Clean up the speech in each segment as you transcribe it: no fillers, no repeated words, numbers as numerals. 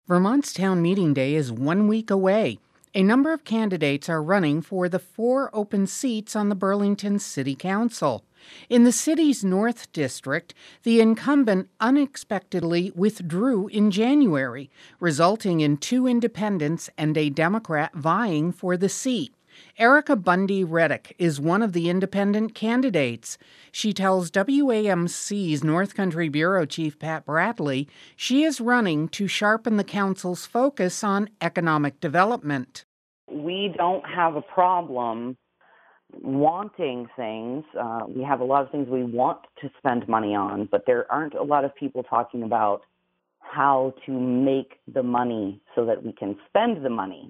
Vermont's town meeting day is 1 week away. A number of candidates are running for the 4 open seats on the Burlington City Council. In the city's North District, the incumbent unexpectedly withdrew in January, resulting in 2 independents and a Democrat vying for the seat. Erica Bundy Reddick is one of the independent candidates. She tells WAMC's North Country Bureau Chief Pat Bradley she is running to sharpen the council's focus on economic development. We don't have a problem wanting things. We have a lot of things we want to spend money on, but there aren't a lot of people talking about how to make the money so that we can spend the money.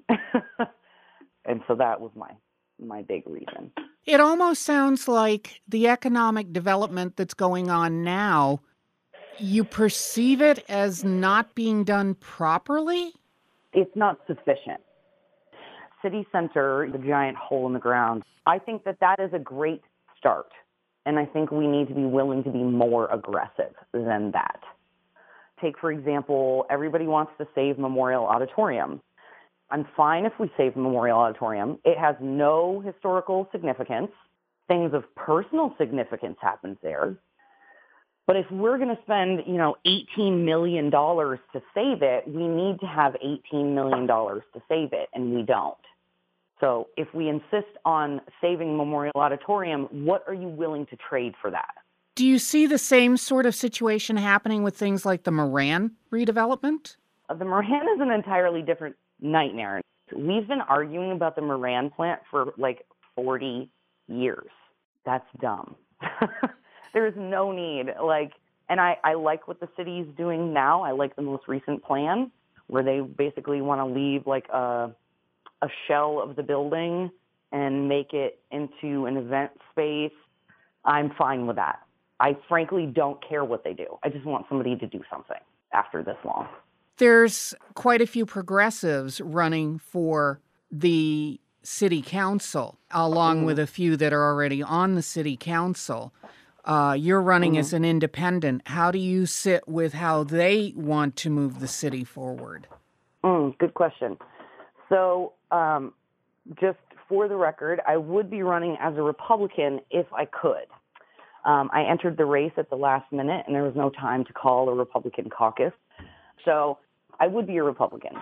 And so that was my big reason. It almost sounds like the economic development that's going on now, you perceive it as not being done properly? It's not sufficient. City center, the giant hole in the ground, I think that is a great start. And I think we need to be willing to be more aggressive than that. Take, for example, everybody wants to save Memorial Auditorium. I'm fine if we save Memorial Auditorium. It has no historical significance. Things of personal significance happens there. But if we're going to spend, $18 million to save it, we need to have $18 million to save it, and we don't. So if we insist on saving Memorial Auditorium, what are you willing to trade for that? Do you see the same sort of situation happening with things like the Moran redevelopment? The Moran is an entirely different nightmare. We've been arguing about the Moran plant for 40 years. That's dumb. There's no need. And I like what the city's doing now. I like the most recent plan where they basically want to leave a shell of the building and make it into an event space. I'm fine with that. I frankly don't care what they do. I just want somebody to do something after this long. There's quite a few progressives running for the city council, along with a few that are already on the city council. You're running as an independent. How do you sit with how they want to move the city forward? Good question. So just for the record, I would be running as a Republican if I could. I entered the race at the last minute, and there was no time to call a Republican caucus. So I would be a Republican.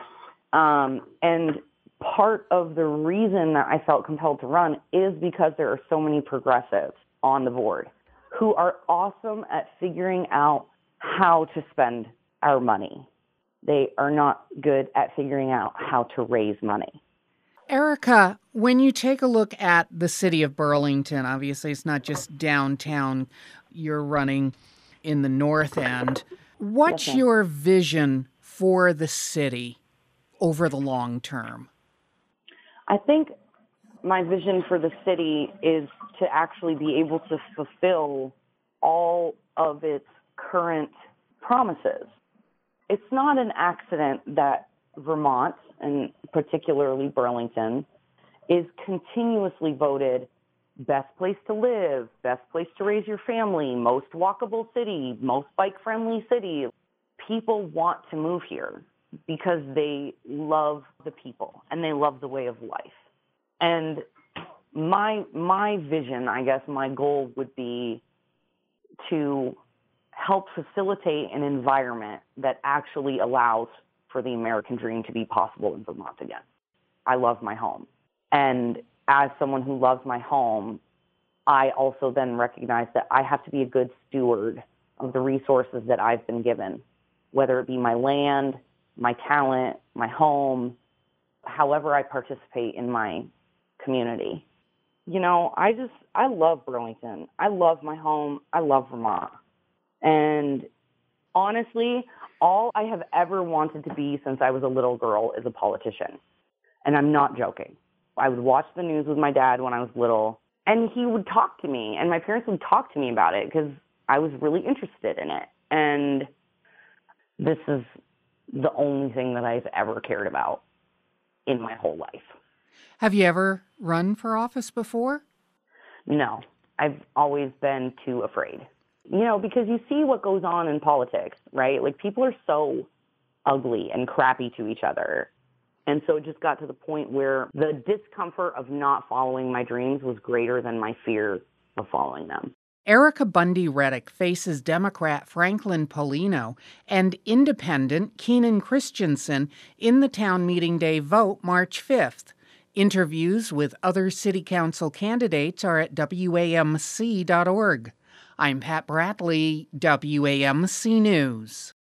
And part of the reason that I felt compelled to run is because there are so many progressives on the board who are awesome at figuring out how to spend our money. They are not good at figuring out how to raise money. Erica, when you take a look at the city of Burlington, obviously it's not just downtown, you're running in the north end. What's your vision for the city over the long term? I think my vision for the city is to actually be able to fulfill all of its current promises. It's not an accident that Vermont, and particularly Burlington, is continuously voted best place to live, best place to raise your family, most walkable city, most bike-friendly city. People want to move here because they love the people and they love the way of life. And my vision, I guess my goal would be to help facilitate an environment that actually allows for the American dream to be possible in Vermont again. I love my home. And as someone who loves my home, I also then recognize that I have to be a good steward of the resources that I've been given, whether it be my land, my talent, my home, however I participate in my community. I love Burlington. I love my home. I love Vermont. And honestly, all I have ever wanted to be since I was a little girl is a politician. And I'm not joking. I would watch the news with my dad when I was little, and he would talk to me, and my parents would talk to me about it because I was really interested in it. And this is the only thing that I've ever cared about in my whole life. Have you ever run for office before? No, I've always been too afraid. Because you see what goes on in politics, right? People are so ugly and crappy to each other. And so it just got to the point where the discomfort of not following my dreams was greater than my fear of following them. Erica Bundy Reddick faces Democrat Franklin Polino and Independent Keenan Christensen in the town meeting day vote March 5th. Interviews with other city council candidates are at WAMC.org. I'm Pat Bradley, WAMC News.